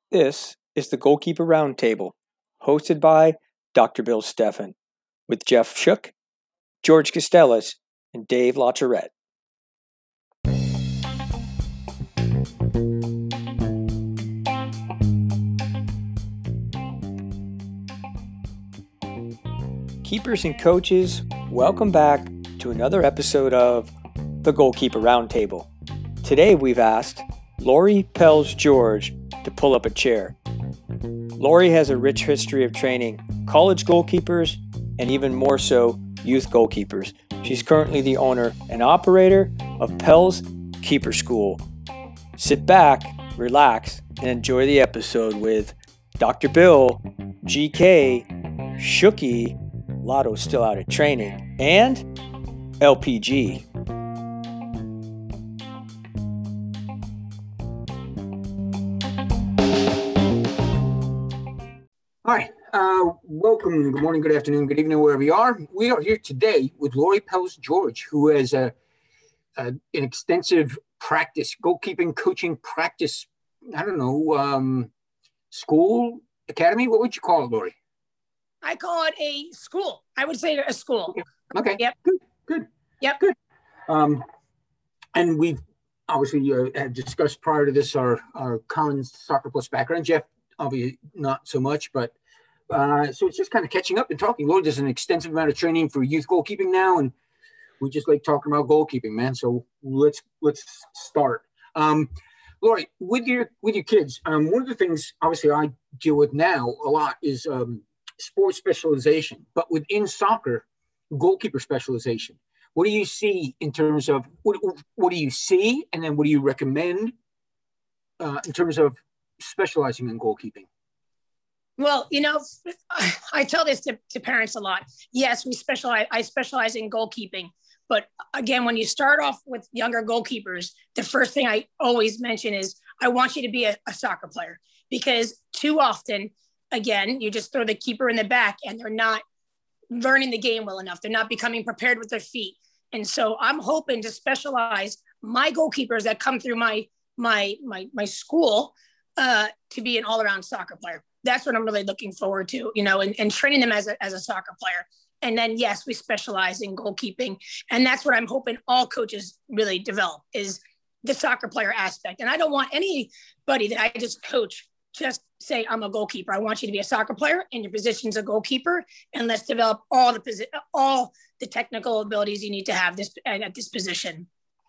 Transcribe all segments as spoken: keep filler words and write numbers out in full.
This is the Goalkeeper Roundtable, hosted by Doctor Bill Steffen, with Jeff Shook, George Costellas, and Dave LaTourette. Keepers and coaches, welcome back to another episode of the Goalkeeper Roundtable. Today we've asked Lori Pels George to pull up a chair. Lori has a rich history of training college goalkeepers and even more so youth goalkeepers. She's currently the owner and operator of Pels Keeper School. Sit back, relax, and enjoy the episode with Doctor Bill, G K, Shooky, Lotto's still out of training, and L P G. Hi, uh, welcome. Good morning, good afternoon, good evening, wherever you are. We are here today with Lori Pels George, who has a, a, an extensive practice, goalkeeping coaching practice, I don't know, um, school, academy? What would you call it, Lori? I call it a school. I would say a school. Okay. Okay. Yep. Good. Good. Yep. Good. Um, and we've obviously uh, had discussed prior to this our, our common Soccer Plus background. Jeff, obviously not so much, but uh, so it's just kind of catching up and talking. Lord, there's an extensive amount of training for youth goalkeeping now, and we just like talking about goalkeeping, man. So let's let's start. Um, Lori, with your with your kids, um, one of the things obviously I deal with now a lot is um, sports specialization, but within soccer, goalkeeper specialization. What do you see in terms of what, what do you see, and then what do you recommend uh, in terms of specializing in goalkeeping? Well, you know, I tell this to, to parents a lot. Yes, we specialize. I specialize in goalkeeping, but again, when you start off with younger goalkeepers, the first thing I always mention is I want you to be a, a soccer player, because too often, again, you just throw the keeper in the back and they're not learning the game well enough. They're not becoming prepared with their feet. And so I'm hoping to specialize my goalkeepers that come through my my my my school uh, to be an all-around soccer player. That's what I'm really looking forward to, you know, and, and training them as a, as a soccer player. And then, yes, we specialize in goalkeeping. And that's what I'm hoping all coaches really develop is the soccer player aspect. And I don't want anybody that I just coach just say, I'm a goalkeeper. I want you to be a soccer player and your position's a goalkeeper. And let's develop all the posi- all the technical abilities you need to have this at this position.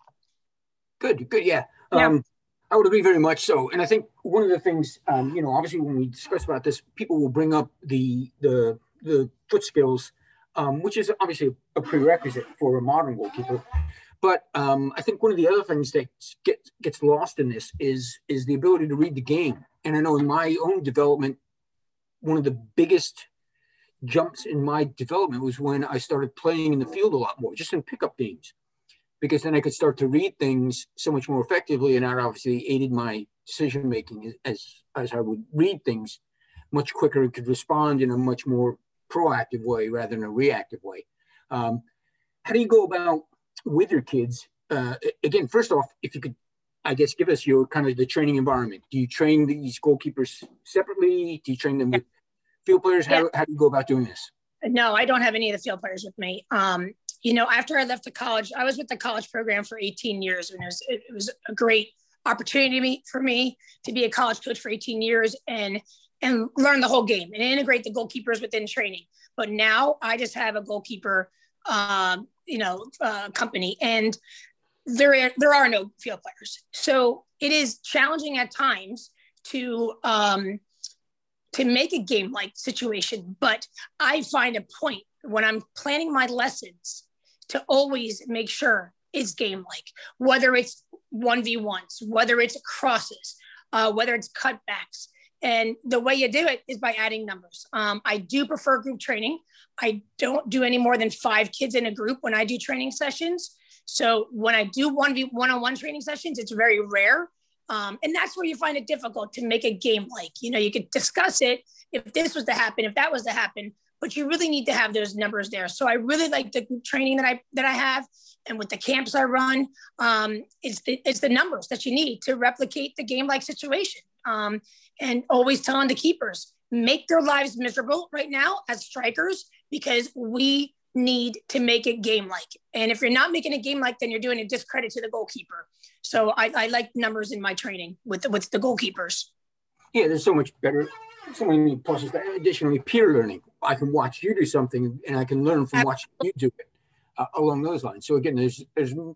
Good, good. Yeah. yeah. Um, I would agree very much so. And I think one of the things, um, you know, obviously when we discuss about this, people will bring up the the the foot skills, um, which is obviously a prerequisite for a modern goalkeeper. But um, I think one of the other things that gets gets lost in this is is the ability to read the game. And I know in my own development, one of the biggest jumps in my development was when I started playing in the field a lot more, just in pickup games. Because then I could start to read things so much more effectively, and that obviously aided my decision making as as I would read things much quicker and could respond in a much more proactive way rather than a reactive way. Um, how do you go about with your kids? Uh, again, first off, if you could, I guess, give us your kind of the training environment. Do you train these goalkeepers separately? Do you train them with field players? How, yeah. how do you go about doing this? No, I don't have any of the field players with me. Um, You know, after I left the college, I was with the college program for eighteen years, and it was, it was a great opportunity for me to be a college coach for eighteen years and and learn the whole game and integrate the goalkeepers within training. But now I just have a goalkeeper, um, you know, uh, company, and there are, there are no field players. So it is challenging at times to um, to make a game-like situation. But I find a point when I'm planning my lessons to always make sure it's game-like, whether it's one v ones, whether it's crosses, uh, whether it's cutbacks. And the way you do it is by adding numbers. Um, I do prefer group training. I don't do any more than five kids in a group when I do training sessions. So when I do one v one-on-one training sessions, it's very rare. Um, and that's where you find it difficult to make a game-like. You know, you could discuss it if this was to happen, if that was to happen, but you really need to have those numbers there. So I really like the group training that I that I have, and with the camps I run, um, it's the it's the numbers that you need to replicate the game-like situation. Um, and always telling the keepers, make their lives miserable right now as strikers, because we need to make it game-like. And if you're not making it game-like, then you're doing a discredit to the goalkeeper. So I, I like numbers in my training with the, with the goalkeepers. Yeah, there's so much better, so many pluses. Additionally, peer learning. I can watch you do something, and I can learn from watching you do it uh, along those lines. So again, there's there's you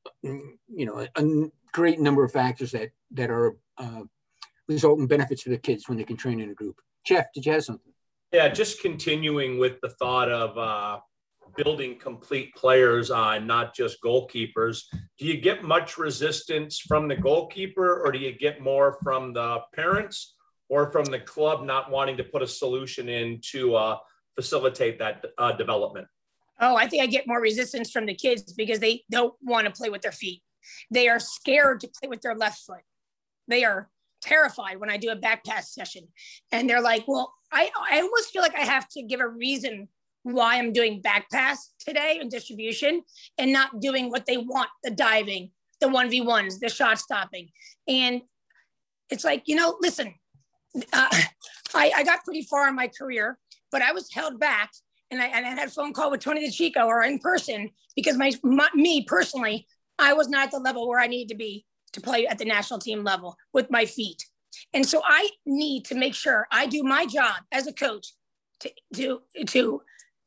know a, a great number of factors that that are uh, result in benefits for the kids when they can train in a group. Jeff, did you have something? Yeah, just continuing with the thought of uh, building complete players on not just goalkeepers. Do you get much resistance from the goalkeeper, or do you get more from the parents or from the club not wanting to put a solution in to uh, facilitate that uh, development? Oh, I think I get more resistance from the kids because they don't want to play with their feet. They are scared to play with their left foot. They are terrified when I do a back pass session. And they're like, well, I, I almost feel like I have to give a reason why I'm doing back pass today and distribution and not doing what they want, the diving, the one v ones, the shot stopping. And it's like, you know, listen, uh, I, I got pretty far in my career, but I was held back. And I, and I had a phone call with Tony DeChico or in person because my, my me personally, I was not at the level where I needed to be to play at the national team level with my feet. And so I need to make sure I do my job as a coach to, to, to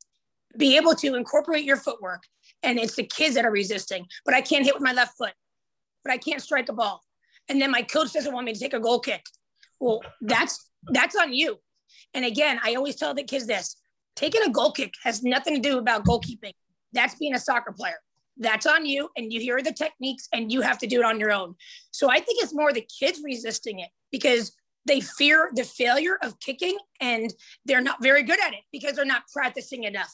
be able to incorporate your footwork. And it's the kids that are resisting, but I can't hit with my left foot, but I can't strike a ball. And then my coach doesn't want me to take a goal kick. Well, that's, that's on you. And again, I always tell the kids this, taking a goal kick has nothing to do about goalkeeping. That's being a soccer player. That's on you. And you hear the techniques and you have to do it on your own. So I think it's more the kids resisting it because they fear the failure of kicking and they're not very good at it because they're not practicing enough.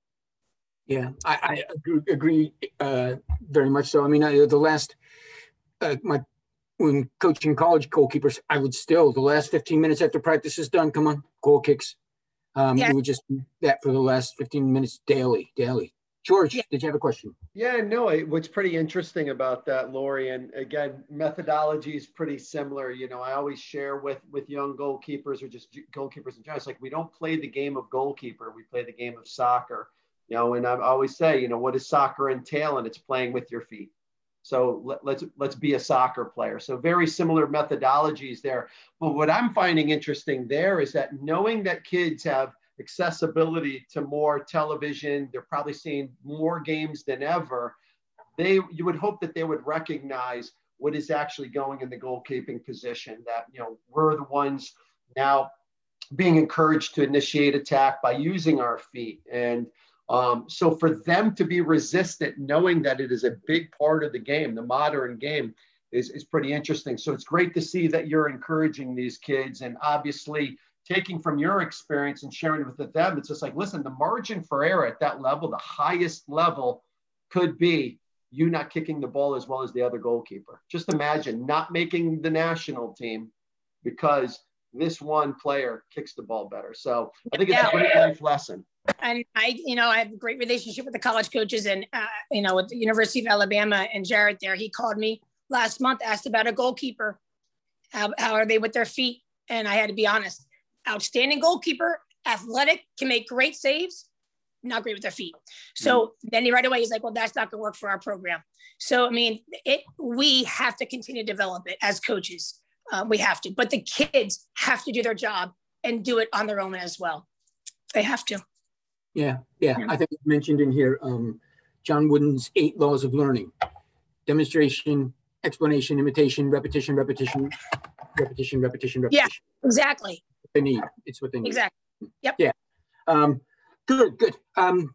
Yeah, I, I agree, agree uh, very much so. I mean, I, the last, uh, my when coaching college goalkeepers, I would still, the last fifteen minutes after practice is done, come on, goal kicks. Um, yeah. It would just do that for the last fifteen minutes daily, daily. George, yeah. Did you have a question? Yeah, no, it, what's pretty interesting about that, Lori, and again, methodology is pretty similar. You know, I always share with, with young goalkeepers or just goalkeepers in general, it's like we don't play the game of goalkeeper, we play the game of soccer. You know, and I always say, you know, what does soccer entail? And it's playing with your feet. So let, let's let's be a soccer player. So very similar methodologies there. But what I'm finding interesting there is that knowing that kids have accessibility to more television, they're probably seeing more games than ever. They you would hope that they would recognize what is actually going in the goalkeeping position. That you know we're the ones now being encouraged to initiate attack by using our feet. And Um, so for them to be resistant, knowing that it is a big part of the game, the modern game, is, is pretty interesting. So it's great to see that you're encouraging these kids and obviously taking from your experience and sharing it with them. It's just like, listen, the margin for error at that level, the highest level could be you not kicking the ball as well as the other goalkeeper. Just imagine not making the national team because this one player kicks the ball better. So I think it's yeah. a great life lesson. And I, you know, I have a great relationship with the college coaches and, uh, you know, with the University of Alabama and Jared there. He called me last month, asked about a goalkeeper. How, how are they with their feet? And I had to be honest. Outstanding goalkeeper, athletic, can make great saves, not great with their feet. So mm-hmm. then he right away, he's like, well, that's not going to work for our program. So, I mean, it, we have to continue to develop it as coaches. Uh, we have to. But the kids have to do their job and do it on their own as well. They have to. Yeah, yeah, yeah. I think it's mentioned in here, um, John Wooden's eight laws of learning: demonstration, explanation, imitation, repetition, repetition, repetition, repetition, repetition. Yeah, exactly. What they need. It's what they need. Exactly. Yep. Yeah. Um, good, good. Um,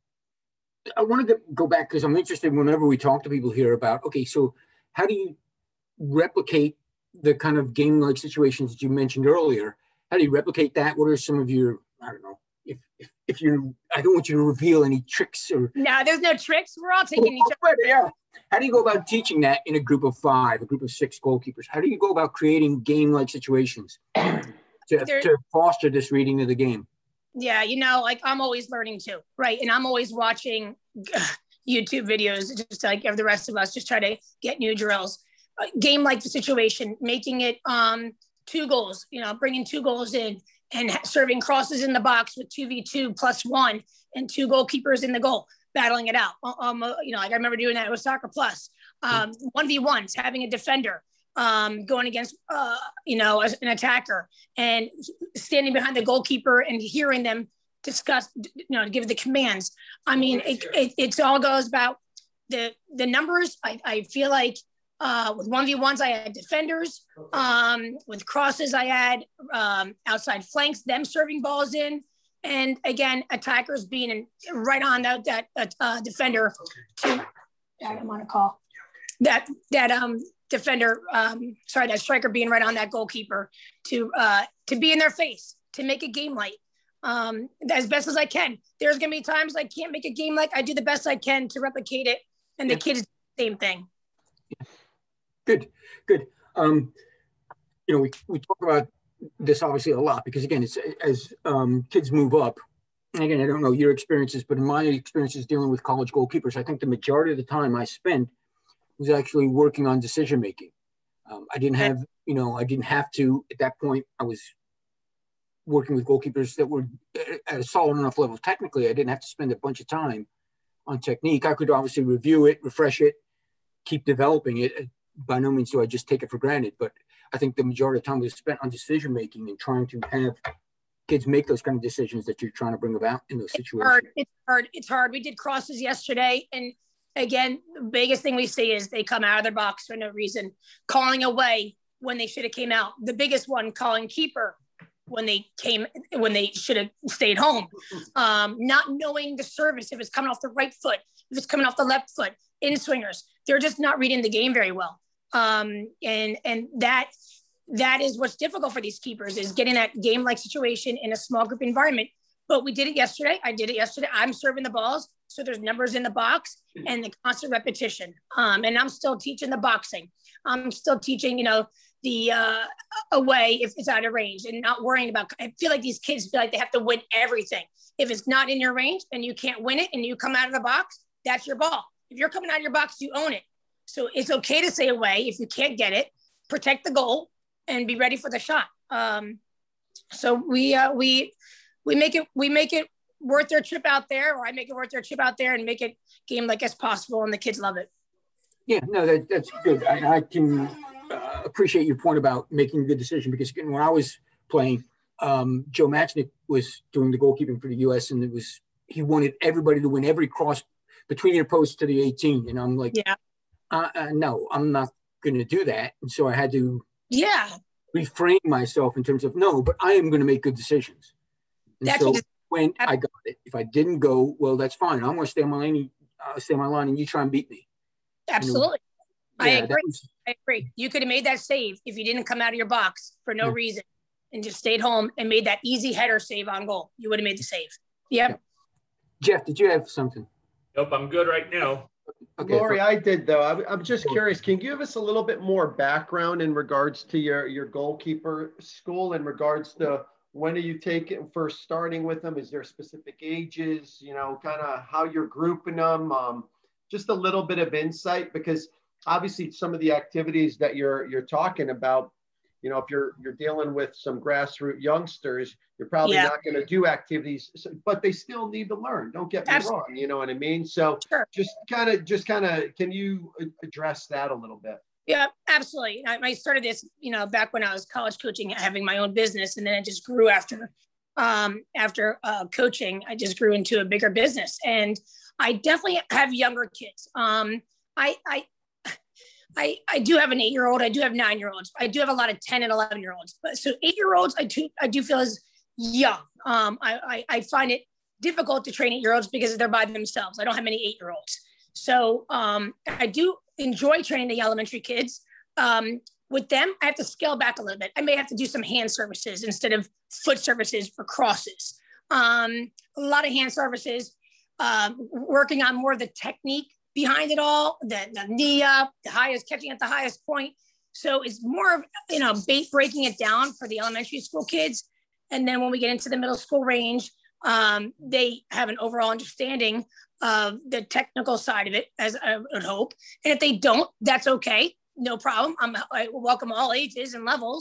I want to go back because I'm interested whenever we talk to people here about, okay, so how do you replicate the kind of game-like situations that you mentioned earlier? How do you replicate that? What are some of your, I don't know, If, if if you, I don't want you to reveal any tricks or. No, there's no tricks. We're all taking each other. Yeah. How do you go about teaching that in a group of five, a group of six goalkeepers? How do you go about creating game-like situations to, to foster this reading of the game? Yeah, you know, like I'm always learning too, right? And I'm always watching uh, YouTube videos, just like the rest of us, just try to get new drills. Uh, game-like the situation, making it um, two goals, you know, bringing two goals in and serving crosses in the box with two v two plus one and two goalkeepers in the goal, battling it out. Um, you know, like I remember doing that with Soccer Plus. Um, one v ones, having a defender um, going against, uh, you know, an attacker and standing behind the goalkeeper and hearing them discuss, you know, give the commands. I mean, it, it, it's all goes about the the numbers. I, I feel like uh, with one v ones, I had defenders. Um, with crosses, I had um, outside flanks, them serving balls in. And again, attackers being in, right on that, that uh, defender to, I'm on a call. That, that um, defender, um, sorry, that striker being right on that goalkeeper to, uh, to be in their face, to make a game light. Um, as best as I can. There's going to be times I can't make a game like I do the best I can to replicate it. And the yeah. kids, same thing. Good, good. Um, you know, we, we talk about this obviously a lot because again, it's as um, kids move up, and again, I don't know your experiences, but in my experiences dealing with college goalkeepers, I think the majority of the time I spent was actually working on decision-making. Um, I didn't have, you know, I didn't have to, at that point, I was working with goalkeepers that were at a solid enough level. Technically, I didn't have to spend a bunch of time on technique. I could obviously review it, refresh it, keep developing it. By no means do I just take it for granted, but I think the majority of the time was spent on decision-making and trying to have kids make those kind of decisions that you're trying to bring about in those situations. It's hard. It's hard. It's hard. We did crosses yesterday. And again, the biggest thing we see is they come out of their box for no reason, calling away when they should have came out. The biggest one, calling keeper when they came, when they should have stayed home. Um, not knowing the service, if it's coming off the right foot, if it's coming off the left foot, in swingers. They're just not reading the game very well. Um, and and that that is what's difficult for these keepers, is getting that game-like situation in a small group environment. But we did it yesterday. I did it yesterday. I'm serving the balls. So there's numbers in the box and the constant repetition. Um, and I'm still teaching the boxing. I'm still teaching, you know, the uh, away if it's out of range and not worrying about, I feel like these kids feel like they have to win everything. If it's not in your range and you can't win it and you come out of the box, that's your ball. If you're coming out of your box, you own it. So it's okay to say away if you can't get it, protect the goal and be ready for the shot. Um, so we, uh, we, we make it, we make it worth their trip out there, or I make it worth their trip out there and make it game like as possible. And the kids love it. Yeah, no, that, that's good. I, I can uh, appreciate your point about making a good decision, because again, when I was playing, um, Joe Matchnick was doing the goalkeeping for the U S, and it was, he wanted everybody to win every cross between your posts to the eighteen. And I'm like, yeah, uh, uh, no, I'm not going to do that. And so I had to yeah reframe myself in terms of, no, but I am going to make good decisions. And that's so just, when I got it, if I didn't go, well, that's fine. I'm going to stay on my lane, uh, stay on my line, and you try and beat me. Absolutely. You know? Yeah, I agree. was, I agree. You could have made that save if you didn't come out of your box for no yeah. reason and just stayed home and made that easy header save on goal. You would have made the save. Yep. Yeah. Jeff, did you have something? Nope, I'm good right now. Okay, Lori, for- I did though. I'm, I'm just curious. Can you give us a little bit more background in regards to your, your goalkeeper school, in regards to when do you take it first starting with them? Is there specific ages, you know, kind of how you're grouping them? Um, just a little bit of insight, because obviously some of the activities that you're, you're talking about, you know, if you're, you're dealing with some grassroots youngsters, you're probably yeah. not going to do activities, but they still need to learn. Don't get me Absolutely. wrong. You know what I mean? So sure. just kind of, just kind of, can you address that a little bit? Yeah, absolutely. I, I started this, you know, back when I was college coaching, having my own business, and then it just grew after, um, after uh, coaching. I just grew into a bigger business, and I definitely have younger kids. Um, I, I, I, I do have an eight-year-old. I do have nine-year-olds. I do have a lot of ten and eleven-year-olds. But so eight-year-olds, I do, I do feel is young. Um, I, I, I find it difficult to train eight-year-olds because they're by themselves. I don't have many eight-year-olds. So um, I do enjoy training the elementary kids. Um, with them, I have to scale back a little bit. I may have to do some hand services instead of foot services for crosses. Um, a lot of hand services, um, working on more of the technique behind it all, the, the knee up, the highest, catching at the highest point. So it's more of, you know, bait breaking it down for the elementary school kids. And then when we get into the middle school range, um, they have an overall understanding of the technical side of it, as I would hope. And if they don't, that's okay. No problem. I'm, I welcome all ages and levels.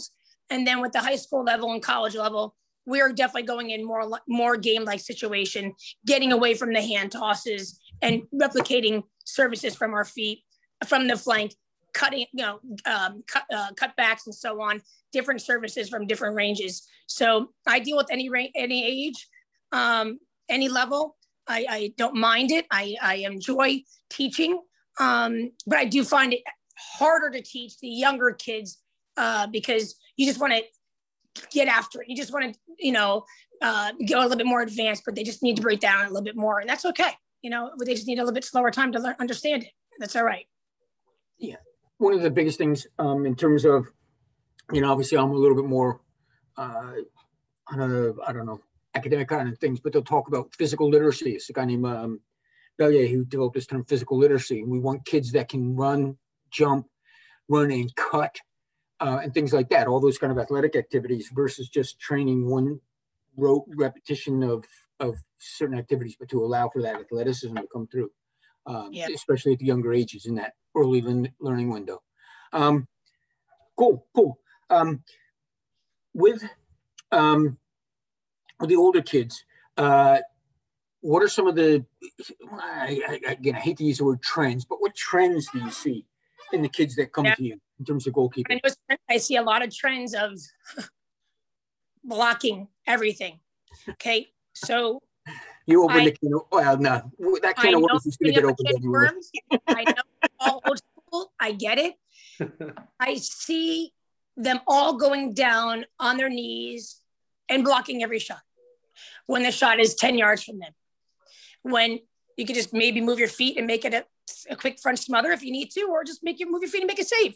And then with the high school level and college level, we're definitely going in more, more game-like situation, getting away from the hand tosses and replicating services from our feet, from the flank, cutting, you know, um, cut, uh, cutbacks and so on, different services from different ranges. So I deal with any range, any age, um, any level. I, I don't mind it. I, I enjoy teaching, um, but I do find it harder to teach the younger kids uh, because you just want to get after it. You just want to, you know, uh, go a little bit more advanced, but they just need to break down a little bit more. And that's okay. You know, they just need a little bit slower time to learn, understand it. That's all right. Yeah. One of the biggest things um, in terms of, you know, obviously I'm a little bit more uh, on a, I don't know, academic kind of things, but they'll talk about physical literacy. It's a guy named um, Bellier who developed this term physical literacy. And we want kids that can run, jump, run and cut uh, and things like that. All those kind of athletic activities versus just training one rote repetition of, of certain activities, but to allow for that athleticism to come through, um, yeah. especially at the younger ages in that early learning window. Um, cool, cool. Um, with, um, with the older kids, uh, what are some of the, I, I, again, I hate to use the word trends, but what trends do you see in the kids that come yeah. to you in terms of goalkeeping? I, know, I see a lot of trends of blocking everything. Okay, so you open I, the can of, well, no, that can of worms is going to get opened anyway. I know, all old school, I get it. I see them all going down on their knees and blocking every shot when the shot is ten yards from them. When you could just maybe move your feet and make it a, a quick front smother if you need to, or just make you move your feet and make a save.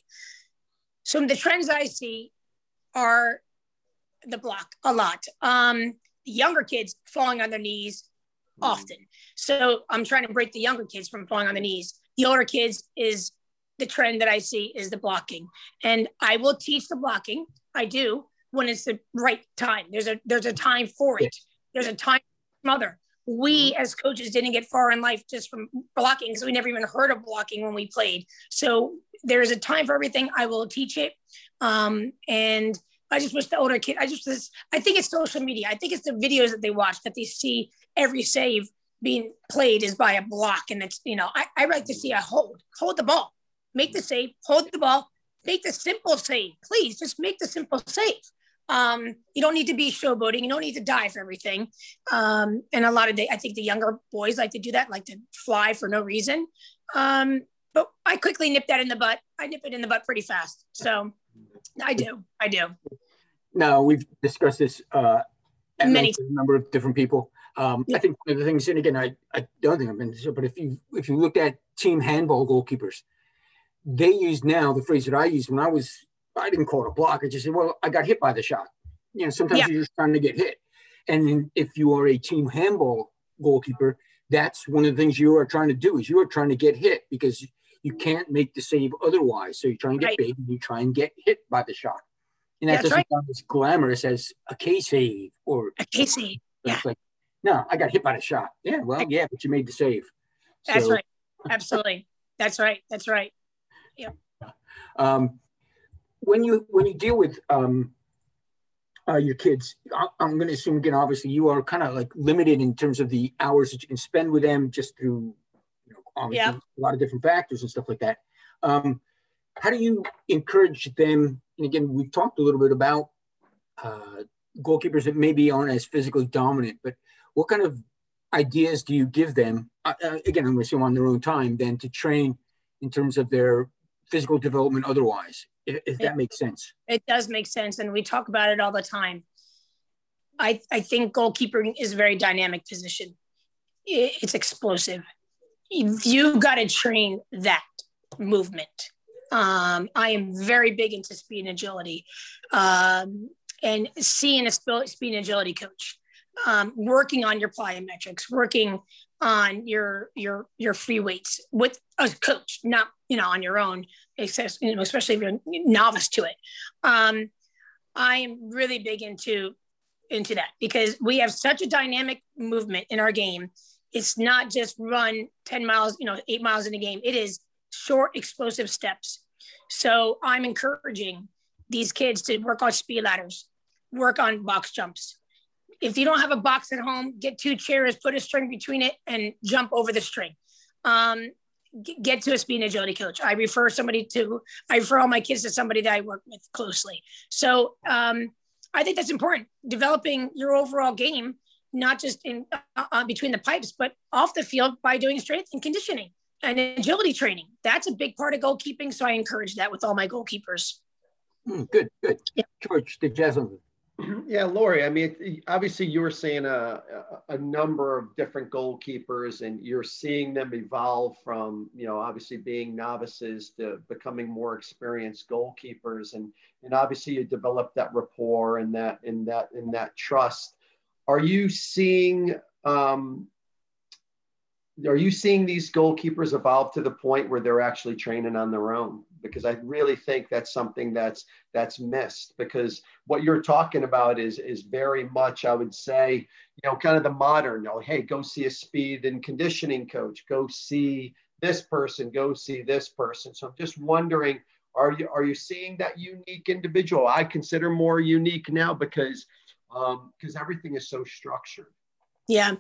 So the trends I see are the block a lot. Um, younger kids falling on their knees often. So I'm trying to break the younger kids from falling on the knees. The older kids is the trend that I see is the blocking. And I will teach the blocking. I do when it's the right time. There's a, there's a time for it. There's a time for smother. We as coaches didn't get far in life just from blocking because we never even heard of blocking when we played. So there's a time for everything. I will teach it. Um, and I just wish the older kid, I just, this, I think it's social media. I think it's the videos that they watch that they see every save being played is by a block. And it's, you know, I, I like to see a hold, hold the ball, make the save, hold the ball, make the simple save. Please just make the simple save. Um, you don't need to be showboating. You don't need to die for everything. Um, and a lot of the, I think the younger boys like to do that, like to fly for no reason. Um, but I quickly nip that in the butt. I nip it in the butt pretty fast. So I do, I do. No, we've discussed this uh, at Many a number of different people. Um, yeah. I think one of the things, and again, I, I don't think I've been sure, but if you if you looked at team handball goalkeepers, they use now the phrase that I used when I was, I didn't call it a block. I just said, well, I got hit by the shot. You know, sometimes yeah. you're just trying to get hit. And then if you are a team handball goalkeeper, that's one of the things you are trying to do is you are trying to get hit because you can't make the save otherwise. So you try and get right. big and you try and get hit by the shot. And that that's doesn't right. sound as glamorous as a K save or a K save. Yeah. It's like, no, I got hit by the shot. Yeah, well, yeah, but you made the save. That's so. right. Absolutely. That's right. That's right. Yeah. Um, when you when you deal with um, uh, your kids, I, I'm going to assume again, obviously, you are kind of like limited in terms of the hours that you can spend with them, just through you know, obviously yeah. a lot of different factors and stuff like that. Um, how do you encourage them? And again, we've talked a little bit about uh, goalkeepers that maybe aren't as physically dominant, but what kind of ideas do you give them? Uh, again, I'm going to assume on their own time, then to train in terms of their physical development otherwise, if, if that makes sense. It does make sense. And we talk about it all the time. I, I think goalkeeping is a very dynamic position. It, it's explosive. You've got to train that movement. Um, I am very big into speed and agility, um, and seeing a speed and agility coach, um, working on your plyometrics, working on your your your free weights with a coach, not you know on your own, especially if you're a novice to it. Um, I am really big into into that because we have such a dynamic movement in our game. It's not just run ten miles, you know, eight miles in a game. It is short, explosive steps. So I'm encouraging these kids to work on speed ladders, work on box jumps. If you don't have a box at home, get two chairs, put a string between it, and jump over the string. Um, get to a speed and agility coach. I refer somebody to, I refer all my kids to somebody that I work with closely. So um, I think that's important. Developing your overall game, not just in uh, between the pipes, but off the field by doing strength and conditioning and agility training. That's a big part of goalkeeping. So I encourage that with all my goalkeepers. Mm, good, good. Yeah. George, the Jasmine. Yeah, Lori, I mean, obviously you were saying a, a number of different goalkeepers and you're seeing them evolve from, you know, obviously being novices to becoming more experienced goalkeepers. And, and obviously you develop that rapport and that, and that, and that trust. Are you seeing, um, are you seeing these goalkeepers evolve to the point where they're actually training on their own? Because I really think that's something that's that's missed, because what you're talking about is is very much, I would say, you know, kind of the modern, you know, hey, go see a speed and conditioning coach, go see this person, go see this person. So I'm just wondering, are you are you seeing that unique individual? I consider more unique now because um, because everything is so structured. Yeah,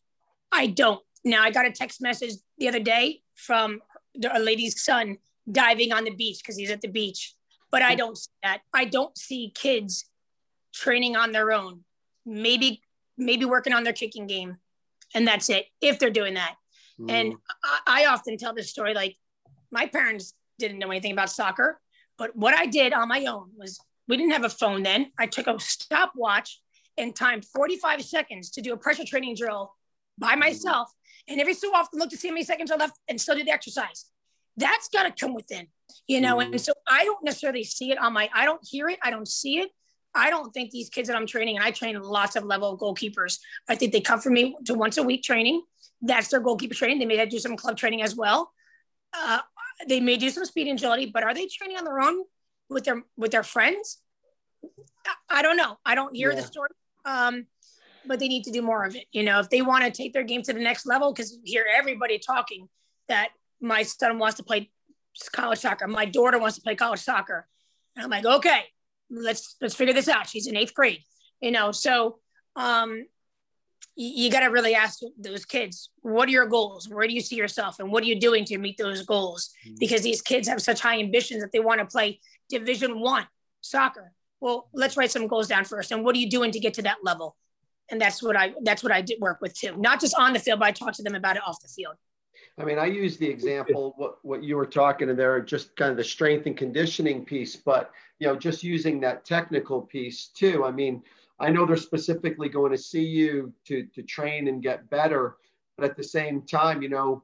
I don't. Now, I got a text message the other day from a lady's son diving on the beach because he's at the beach. But I don't see that. I don't see kids training on their own, maybe maybe working on their kicking game. And that's it, if they're doing that. Mm. And I, I often tell this story, like my parents didn't know anything about soccer. But what I did on my own was, we didn't have a phone then. I took a stopwatch and timed forty-five seconds to do a pressure training drill by myself. And every so often look to see how many seconds are left and still do the exercise. That's got to come within, you know? Mm-hmm. And so I don't necessarily see it on my, I don't hear it. I don't see it. I don't think these kids that I'm training, and I train lots of level goalkeepers, I think they come from me to once a week training. That's their goalkeeper training. They may do some club training as well. Uh, they may do some speed and agility, but are they training on their own with their, with their friends? I, I don't know. I don't hear yeah. the story. Um, but they need to do more of it. You know, if they want to take their game to the next level, because you hear everybody talking that my son wants to play college soccer. My daughter wants to play college soccer. And I'm like, okay, let's, let's figure this out. She's in eighth grade, you know? So um, you, you got to really ask those kids, what are your goals? Where do you see yourself? And what are you doing to meet those goals? Mm-hmm. Because these kids have such high ambitions that they want to play Division One soccer. Well, let's write some goals down first. And what are you doing to get to that level? And that's what I, that's what I did work with too. Not just on the field, but I talked to them about it off the field. I mean, I use the example, what, what you were talking to there, just kind of the strength and conditioning piece, but, you know, just using that technical piece too. I mean, I know they're specifically going to see you to, to train and get better, but at the same time, you know,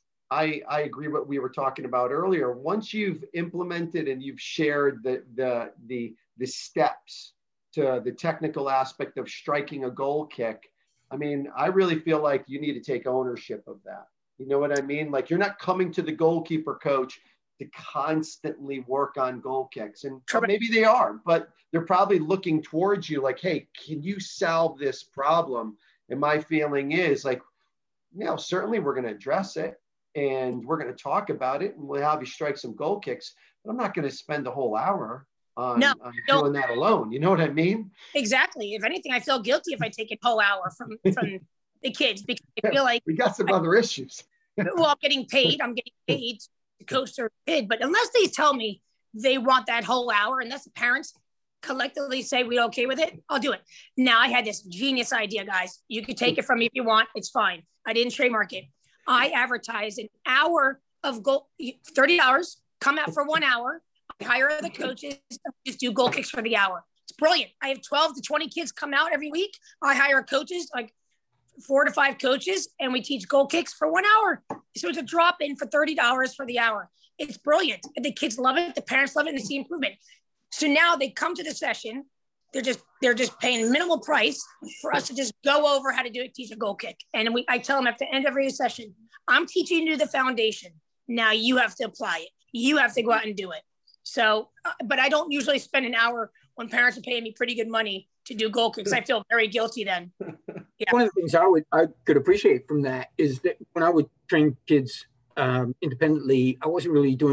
I, I agree what we were talking about earlier. Once you've implemented and you've shared the, the, the, the steps to the technical aspect of striking a goal kick, I mean, I really feel like you need to take ownership of that. You know what I mean? Like, you're not coming to the goalkeeper coach to constantly work on goal kicks. And maybe they are, but they're probably looking towards you like, hey, can you solve this problem? And my feeling is like, you know, certainly we're going to address it and we're going to talk about it and we'll have you strike some goal kicks, but I'm not going to spend the whole hour on, no, on doing that alone. You know what I mean? Exactly. If anything, I feel guilty if I take a whole hour from, from the kids, because I feel like we got some I, other issues. Well, I'm getting paid. I'm getting paid to coach their kid, but unless they tell me they want that whole hour, unless the parents collectively say we're okay with it, I'll do it. Now, I had this genius idea, guys. You can take it from me if you want. It's fine. I didn't trademark it. I advertised an hour of goal, thirty hours, come out for one hour. I hire the coaches, just do goal kicks for the hour. It's brilliant. I have twelve to twenty kids come out every week. I hire coaches, like four to five coaches, and we teach goal kicks for one hour. So it's a drop in for thirty dollars for the hour. It's brilliant. The kids love it. The parents love it, and they see improvement. So now they come to the session. They're just, they're just paying minimal price for us to just go over how to do it, teach a goal kick. And we, I tell them at the end of every session, I'm teaching you the foundation. Now you have to apply it. You have to go out and do it. So, uh, but I don't usually spend an hour when parents are paying me pretty good money to do goal kicks. I feel very guilty then. Yeah. One of the things I would, I could appreciate from that is that when I would train kids um, independently, I wasn't really doing it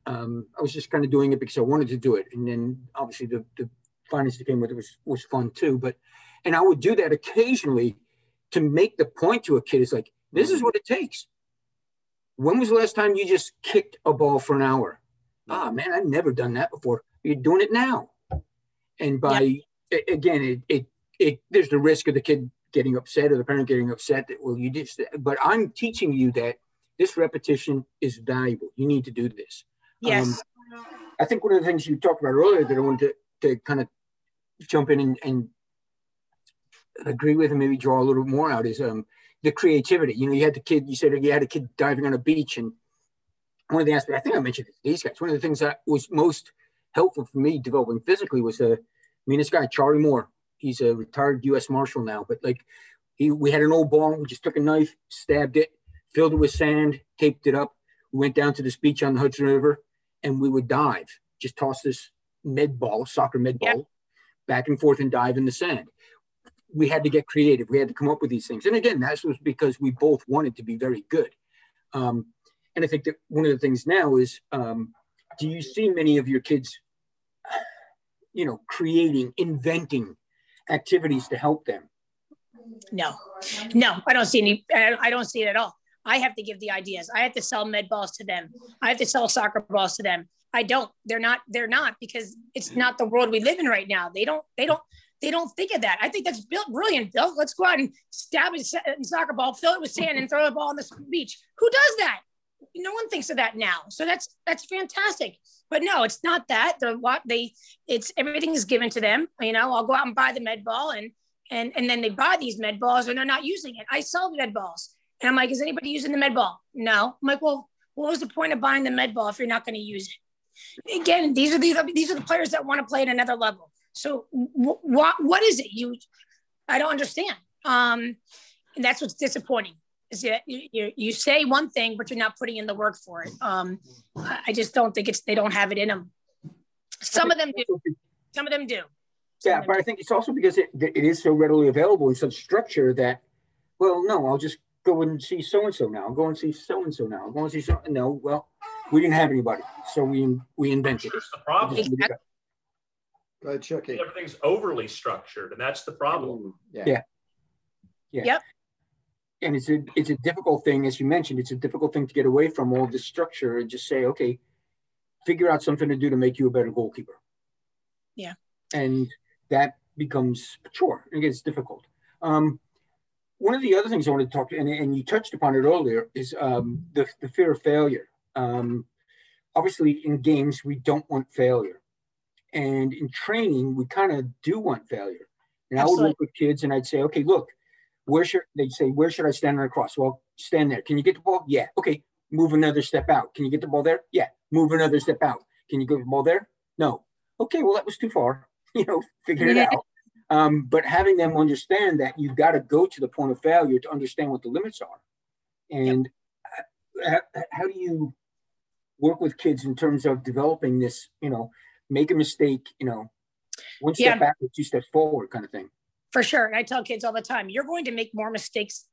Um, I was just kind of doing it because I wanted to do it. And then obviously the, the finance that came with it was, was fun too. But, and I would do that occasionally to make the point to a kid. It's like, this is what it takes. When was the last time you just kicked a ball for an hour? Ah, man, I've never done that before. You're doing it now. And by, yeah. again, it, it, it, there's the risk of the kid getting upset or the parent getting upset that, well, you just, but I'm teaching you that this repetition is valuable. You need to do this. Yes. Um, I think one of the things you talked about earlier that I wanted to, to kind of jump in and, and agree with and maybe draw a little more out is um, the creativity. You know, you had the kid, you said you had a kid diving on a beach, and one of the aspects, I think I mentioned it to these guys, one of the things that was most helpful for me developing physically was, uh, I mean, this guy, Charlie Moore, he's a retired U S Marshal now, but like he, we had an old ball, we just took a knife, stabbed it, filled it with sand, taped it up. We went down to this beach on the Hudson River and we would dive, just toss this med ball, soccer med ball, yep. back and forth and dive in the sand. We had to get creative. We had to come up with these things. And again, that was because we both wanted to be very good. Um, and I think that one of the things now is, um, do you see many of your kids, you know, creating, inventing activities to help them? No, no, I don't see any, I don't see it at all. I have to give the ideas. I have to sell med balls to them. I have to sell soccer balls to them. I don't, they're not, they're not, because it's not the world we live in right now. They don't, they don't, they don't think of that. I think that's brilliant, Bill. Let's go out and stab a soccer ball, fill it with sand and throw the ball on the beach. Who does that? No one thinks of that now. So that's, that's fantastic. But no, it's not that. The what they, it's everything is given to them. You know, I'll go out and buy the med ball, and, and, and then they buy these med balls and they're not using it. I sell the med balls. And I'm like, is anybody using the med ball? No. I'm like, well, what was the point of buying the med ball if you're not going to use it? Again, these are the, these are the players that want to play at another level. So w- what, what is it? You, I don't understand. Um, and that's what's disappointing, is that you, you, you say one thing, but you're not putting in the work for it. Um, I just don't think it's, they don't have it in them. Some of them do. Some of them do. Some yeah, them but do. I think it's also because it, it is so readily available in such structure that, well, no, I'll just go and see so-and-so now. I'll go and see so-and-so now. I'll go and see so No, well, we didn't have anybody. So we, we invented That's it. the problem. Exactly. Go ahead, Chucky. Everything's overly structured, and that's the problem. Yeah. Yeah. Yeah. Yep. And it's a, it's a difficult thing, as you mentioned, it's a difficult thing to get away from all this structure and just say, okay, figure out something to do to make you a better goalkeeper. Yeah. And that becomes a chore. It gets difficult. Um, one of the other things I wanted to talk to, and, and you touched upon it earlier, is um, the, the fear of failure. Um, obviously, in games, we don't want failure. And in training, we kind of do want failure. And Absolutely. I would work with kids and I'd say, okay, look, where should they'd say, where should I stand on a cross? Well, stand there. Can you get the ball? Yeah. Okay. Move another step out. Can you get the ball there? Yeah. Move another step out. Can you get the ball there? No. Okay. Well, that was too far. You know, figure it out. Um, but having them understand that you've got to go to the point of failure to understand what the limits are. And yep. how, how do you work with kids in terms of developing this, you know, make a mistake, you know, one step yeah. back, two steps forward kind of thing. For sure. And I tell kids all the time, you're going to make more mistakes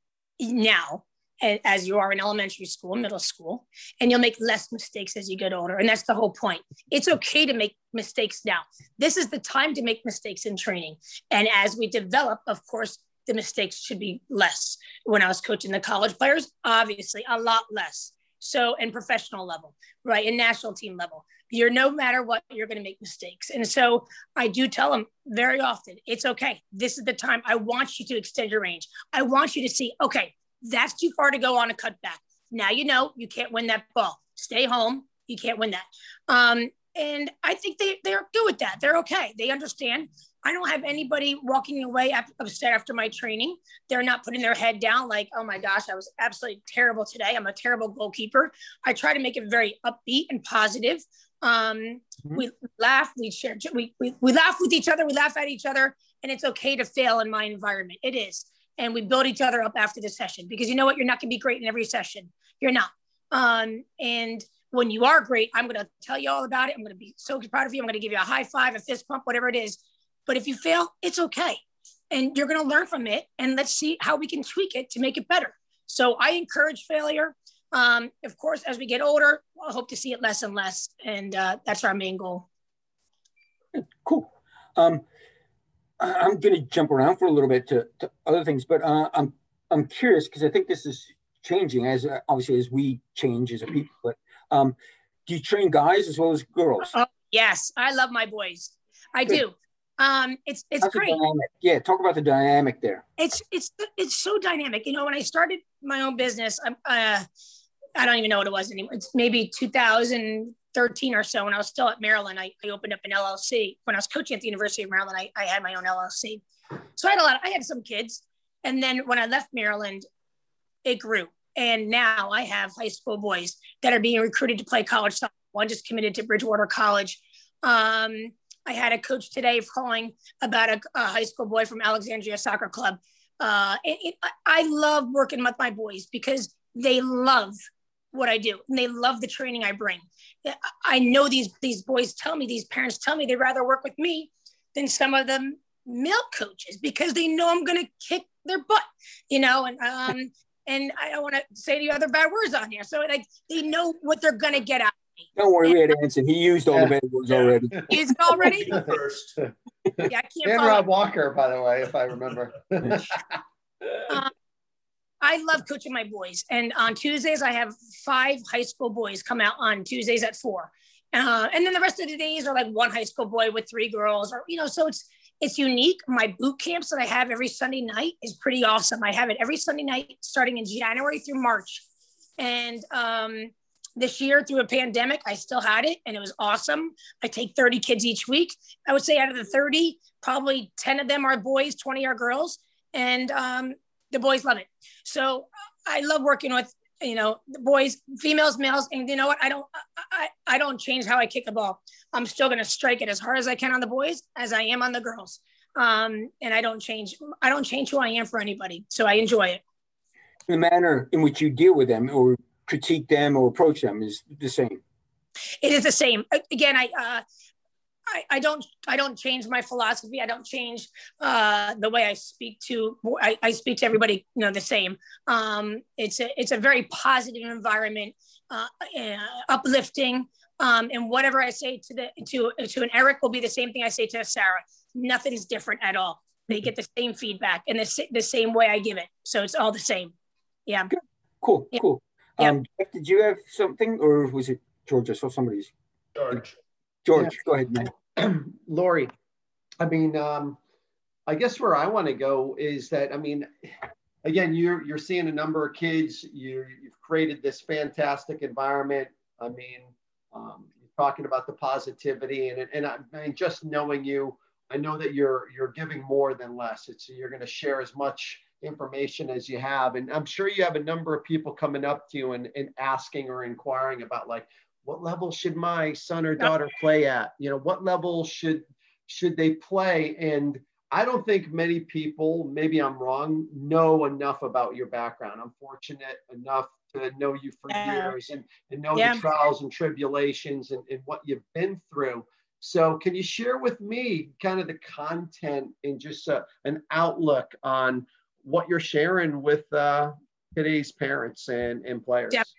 now as you are in elementary school, middle school, and you'll make less mistakes as you get older. And that's the whole point. It's okay to make mistakes now. This is the time to make mistakes in training. And as we develop, of course, the mistakes should be less. When I was coaching the college players, obviously a lot less. So, and professional level, right? And national team level, you're no matter what, you're going to make mistakes. And so I do tell them very often, it's okay. This is the time. I want you to extend your range. I want you to see, okay, that's too far to go on a cutback. Now, you know, you can't win that ball. Stay home. You can't win that. Um, and I think they, they're good with that. They're okay. They understand. I don't have anybody walking away upset after my training. They're not putting their head down like, oh my gosh, I was absolutely terrible today. I'm a terrible goalkeeper. I try to make it very upbeat and positive. Um, mm-hmm. We laugh, we share, we, we, we laugh with each other. We laugh at each other, and it's okay to fail in my environment. It is. And we build each other up after the session, because you know what? You're not going to be great in every session. You're not. Um, and when you are great, I'm going to tell you all about it. I'm going to be so proud of you. I'm going to give you a high five, a fist pump, whatever it is. But if you fail, it's okay. And you're going to learn from it. And let's see how we can tweak it to make it better. So I encourage failure. Um, of course, as we get older, I hope to see it less and less. And uh, that's our main goal. Cool. Um, I'm going to jump around for a little bit to, to other things, but uh, I'm I'm curious because I think this is changing as uh, obviously as we change as a people. But um, do you train guys as well as girls? Oh, yes, I love my boys. I Good. do. Um, it's it's How's great. Yeah, talk about the dynamic there. It's it's it's so dynamic. You know, when I started my own business, I, uh, I don't even know what it was anymore. It's maybe two thousand thirteen or so. When I was still at Maryland, I, I opened up an L L C. When I was coaching at the University of Maryland, I, I had my own L L C. So I had a lot. Of, I had some kids, and then when I left Maryland, it grew. And now I have high school boys that are being recruited to play college soccer. One just committed to Bridgewater College. Um, I had a coach today calling about a, a high school boy from Alexandria Soccer Club. Uh, it, it, I love working with my boys because they love what I do and they love the training I bring. I know these these boys tell me, these parents tell me they'd rather work with me than some of the male coaches because they know I'm going to kick their butt, you know, and um, and I don't want to say the other bad words on here. So like they know what they're going to get out of me. Don't worry, we had Anson. He used all yeah. the bad words already. He used it already? First. Yeah, I can't and Rob Walker, by the way, if I remember. um, I love coaching my boys. And on Tuesdays, I have five high school boys come out on Tuesdays at four. Uh, and then the rest of the days are like one high school boy with three girls, or, you know, so it's, it's unique. My boot camps that I have every Sunday night is pretty awesome. I have it every Sunday night starting in January through March. And um, this year through a pandemic, I still had it and it was awesome. I take thirty kids each week. I would say out of the thirty, probably ten of them are boys, twenty are girls. And um, the boys love it. So I love working with, you know, the boys, females, males. And you know what? I don't, I, I don't change how I kick a ball. I'm still going to strike it as hard as I can on the boys as I am on the girls. Um, and I don't change. I don't change who I am for anybody. So I enjoy it. The manner in which you deal with them or critique them or approach them is the same. It is the same. Again, I, uh, I, I don't, I don't change my philosophy. I don't change uh, the way I speak to, I, I speak to everybody, you know, the same. Um, it's a, it's a very positive environment, uh, uh, uplifting. Um, and whatever I say to the, to, to an Eric will be the same thing I say to a Sarah. Nothing's different at all. They get the same feedback and the, the same way I give it. So it's all the same. Yeah. Good. Cool. Yeah. Cool. Um, yeah. Did you have something or was it George? I saw somebody's. George. George, yeah. Go ahead, man. Lori, I mean, um, I guess where I want to go is that, I mean, again, you're, you're seeing a number of kids, you, you've created this fantastic environment. I mean, um, you're talking about the positivity and, and I, I mean, just knowing you, I know that you're, you're giving more than less. It's, you're going to share as much information as you have. And I'm sure you have a number of people coming up to you and, and asking or inquiring about like, what level should my son or daughter play at? You know, what level should should they play? And I don't think many people, maybe I'm wrong, know enough about your background. I'm fortunate enough to know you for yeah. years and, and know yeah. the trials and tribulations and, and what you've been through. So can you share with me kind of the content and just a, an outlook on what you're sharing with uh, today's parents and, and players? Yeah.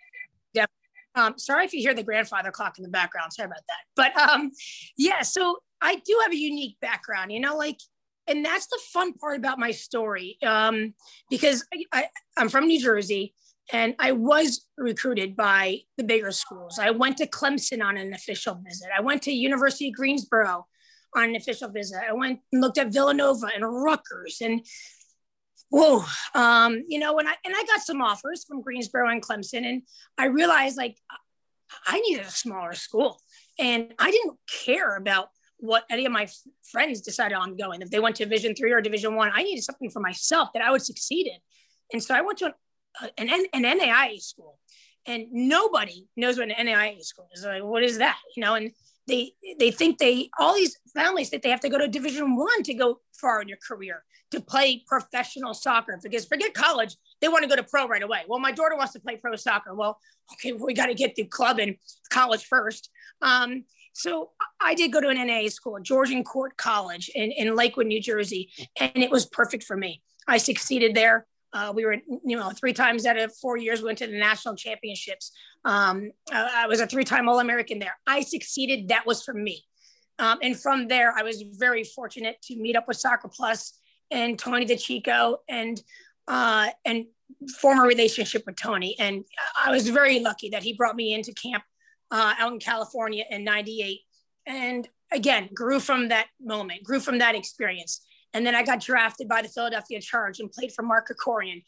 Um, sorry if you hear the grandfather clock in the background. Sorry about that. But um, yeah, so I do have a unique background, you know, like, and that's the fun part about my story um, because I, I, I'm from New Jersey and I was recruited by the bigger schools. I went to Clemson on an official visit. I went to University of Greensboro on an official visit. I went and looked at Villanova and Rutgers and whoa, um, you know, and I, and I got some offers from Greensboro and Clemson, and I realized like I needed a smaller school and I didn't care about what any of my f- friends decided on going. If they went to Division three or Division one, I needed something for myself that I would succeed in. And so I went to an, uh, an, an N A I A school and nobody knows what an N A I A school is. Like, what is that? You know, and they, they think they, all these families think they have to go to Division one to go far in your career, to play professional soccer, because forget college, they want to go to pro right away. Well, my daughter wants to play pro soccer. Well, okay, well, we got to get through club and college first. Um, so I did go to an N A A school, Georgian Court College in, in Lakewood, New Jersey, and it was perfect for me. I succeeded there. Uh, we were, you know, three times out of four years, we went to the national championships. Um, I, I was a three-time All-American there. I succeeded. That was for me. Um, and from there, I was very fortunate to meet up with Soccer Plus and Tony DeChico and uh, and form a relationship with Tony. And I was very lucky that he brought me into camp uh, out in California in ninety-eight. And again, grew from that moment, grew from that experience. And then I got drafted by the Philadelphia Charge and played for Mark Krikorian.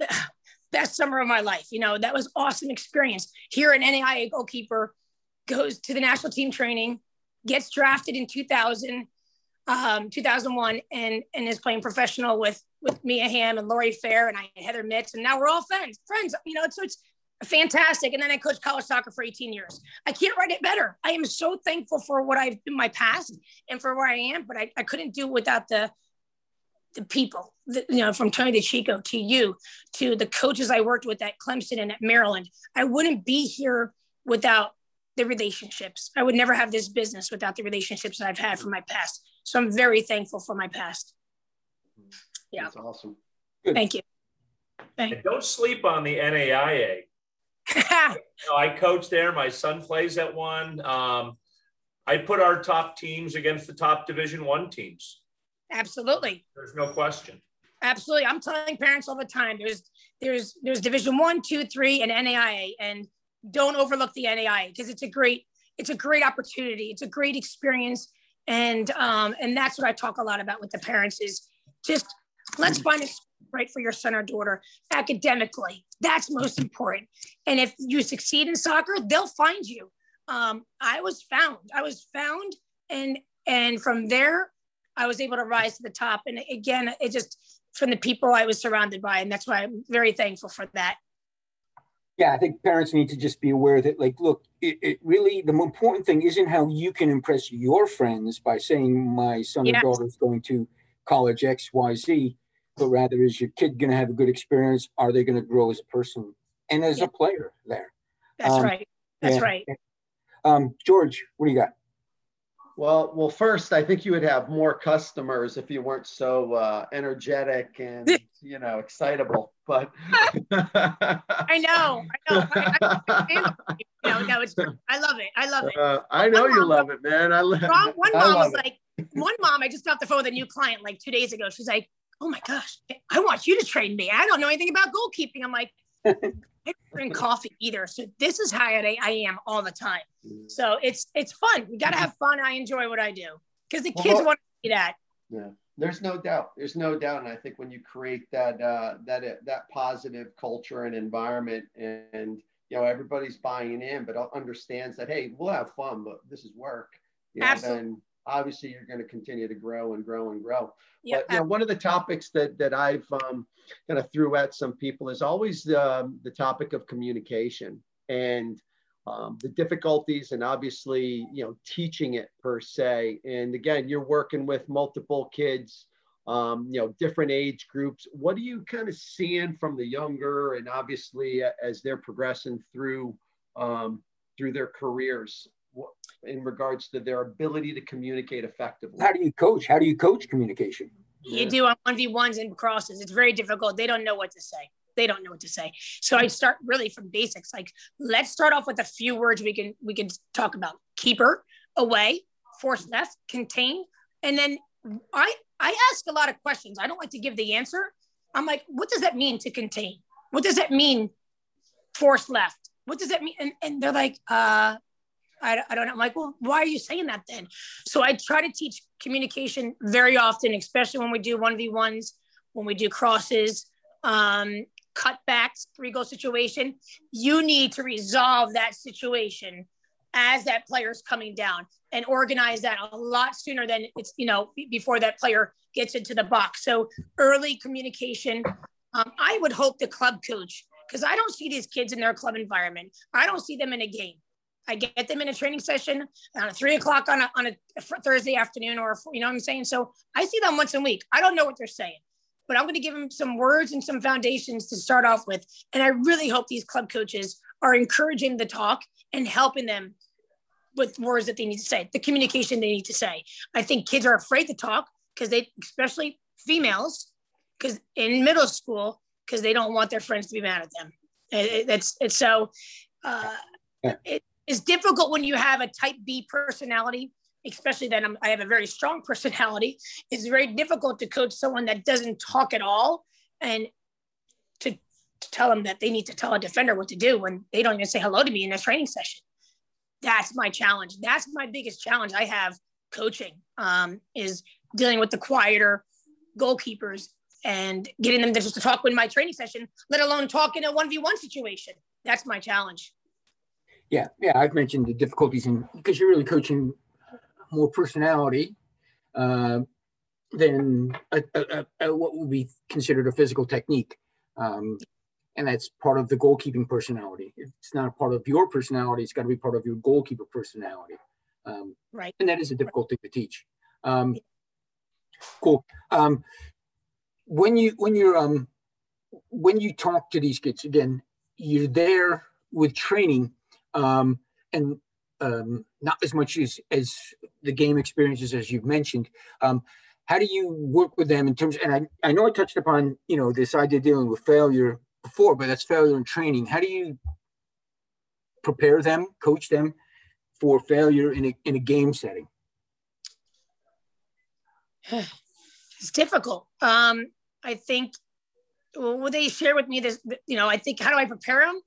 Best summer of my life. You know, that was awesome experience. Here an N A I A goalkeeper goes to the national team training, gets drafted in two thousand, um, two thousand one, and, and is playing professional with, with Mia Hamm and Lori Fair and I Heather Mitz. And now we're all friends, friends, you know, so it's fantastic. And then I coached college soccer for eighteen years. I can't write it better. I am so thankful for what I've in my past and for where I am, but I, I couldn't do it without the, the people, the, you know, from Tony DeChico to you, to the coaches I worked with at Clemson and at Maryland. I wouldn't be here without the relationships. I would never have this business without the relationships that I've had from my past. So I'm very thankful for my past. Yeah. That's awesome. Good. Thank you. Thank And don't sleep on the N A I A. You know, I coach there. My son plays at one. Um, I put our top teams against the top Division One teams. Absolutely. There's no question. Absolutely. I'm telling parents all the time, there's, there's, there's Division One, two, three, and N A I A, and don't overlook the N A I A because it's a great, it's a great opportunity. It's a great experience. And, um, and that's what I talk a lot about with the parents is just let's find a right for your son or daughter academically. That's most important. And if you succeed in soccer, they'll find you. Um, I was found, I was found. And, and from there, I was able to rise to the top. And again, it just from the people I was surrounded by. And that's why I'm very thankful for that. Yeah, I think parents need to just be aware that, like, look, it, it really, the more important thing isn't how you can impress your friends by saying my son Yes. or daughter is going to college X, Y, Z, but rather is your kid going to have a good experience? Are they going to grow as a person and as Yeah. a player there? That's Um, right. That's yeah. right. Um, George, what do you got? Well, well, first, I think you would have more customers if you weren't so uh, energetic and, you know, excitable. But I know. I know. I, I, I, you know, no, it's, I love it. I love it. Uh, I know you love it, man. I love One, one I mom love was it. like, one mom, I just got off the phone with a new client like two days ago. She's like, oh my gosh, I want you to train me. I don't know anything about goalkeeping. I'm like, I don't drink coffee either. So this is how I, I am all the time. So it's it's fun. You got to have fun. I enjoy what I do because the kids Well, want to see that. Yeah, there's no doubt. There's no doubt. And I think when you create that uh, that that positive culture and environment, and, and you know everybody's buying in, but understands that hey, we'll have fun, but this is work. You know, Absolutely. then obviously you're going to continue to grow and grow and grow. Yeah, But you know, one of the topics that that I've um, kind of threw at some people is always the the topic of communication and um, the difficulties, and obviously you know teaching it per se. And again, you're working with multiple kids, um, you know, different age groups. What are you kind of seeing from the younger, and obviously as they're progressing through um, through their careers? In regards to their ability to communicate effectively? How do you coach? How do you coach communication? You do on one v ones and crosses. It's very difficult. They don't know what to say. They don't know what to say. So I start really from basics. Like, let's start off with a few words we can we can talk about. Keeper, away, force left, contain. And then I I ask a lot of questions. I don't like to give the answer. I'm like, what does that mean to contain? What does that mean force left? What does that mean? And, and they're like, uh, I, I don't know. I'm like, well, why are you saying that then? So I try to teach communication very often, especially when we do one v ones, when we do crosses, um, cutbacks, three-goal situation. You need to resolve that situation as that player's coming down and organize that a lot sooner than it's, you know, before that player gets into the box. So early communication. Um, I would hope the club coach, because I don't see these kids in their club environment. I don't see them in a game. I get them in a training session on a three o'clock on a, on a Thursday afternoon, or, you know what I'm saying? So I see them once a week. I don't know what they're saying, but I'm going to give them some words and some foundations to start off with. And I really hope these club coaches are encouraging the talk and helping them with words that they need to say, the communication they need to say. I think kids are afraid to talk because they, especially females, because in middle school, because they don't want their friends to be mad at them. It, it's it's so uh, yeah. it, it's difficult when you have a type B personality, especially that I'm, I have a very strong personality. It's very difficult to coach someone that doesn't talk at all, and to, to tell them that they need to tell a defender what to do when they don't even say hello to me in a training session. That's my challenge. That's my biggest challenge I have coaching, um, is dealing with the quieter goalkeepers and getting them to just to talk in my training session, let alone talk in a one v one situation. That's my challenge. Yeah, yeah, I've mentioned the difficulties in, because you're really coaching more personality uh, than a, a, a, what would be considered a physical technique. Um, and that's part of the goalkeeping personality. It's not a part of your personality. It's got to be part of your goalkeeper personality. Um, right. And that is a difficult thing to teach. Um, cool. Um, when you, when you're, um, when you talk to these kids, again, you're there with training, um, and um, not as much as, as the game experiences as you've mentioned. Um, how do you work with them in terms, and I, I know I touched upon, you know, this idea of dealing with failure before, but that's failure in training. How do you prepare them, coach them for failure in a, in a game setting? It's difficult. Um, I think, well, what they share with me this, you know, I think, how do I prepare them?